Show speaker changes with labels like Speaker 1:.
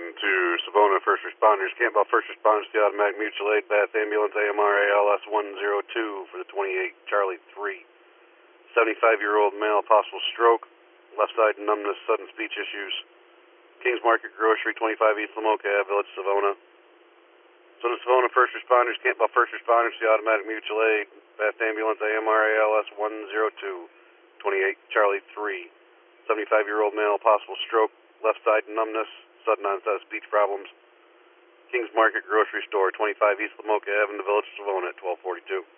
Speaker 1: to Savona First Responders, Campbell First Responders, the Automatic Mutual Aid, Bath Ambulance, AMRALS 102 for the 28, Charlie 3. 75-year-old male, possible stroke, left side numbness, sudden speech issues. Kings Market Grocery, 25 East Lamoka Ave, Village, Savona. So to Savona First Responders, Campbell First Responders, the Automatic Mutual Aid, Bath Ambulance, AMRALS 102, 28, Charlie 3. 75-year-old male, possible stroke, left side numbness, sudden onset of speech problems. Kings Market Grocery Store, 25 East Lamoka Avenue, Village, Savona at 1242.